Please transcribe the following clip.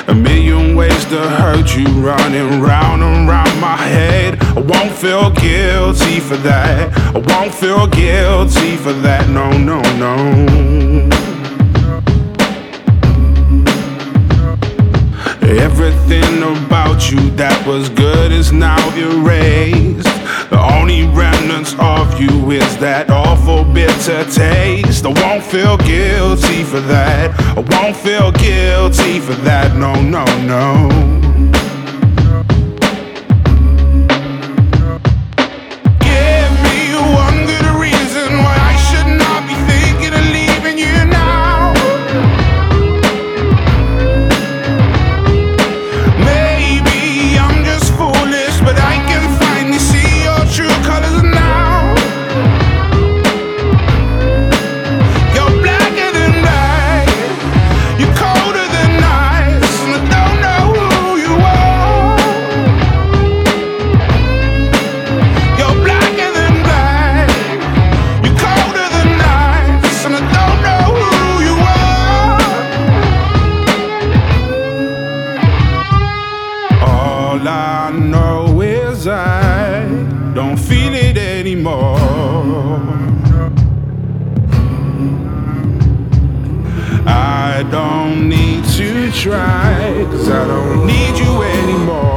A million ways to hurt you running round and round my head. I won't feel guilty for that. I won't feel guilty for that. No, no, no. Everything about you that was good is now erased. The only remnants of you is that awful bitter taste. I won't feel guilty for that. I won't feel guilty for that. No, no, no. All I know is I don't feel it anymore. I don't need to try, 'cause I don't need you anymore.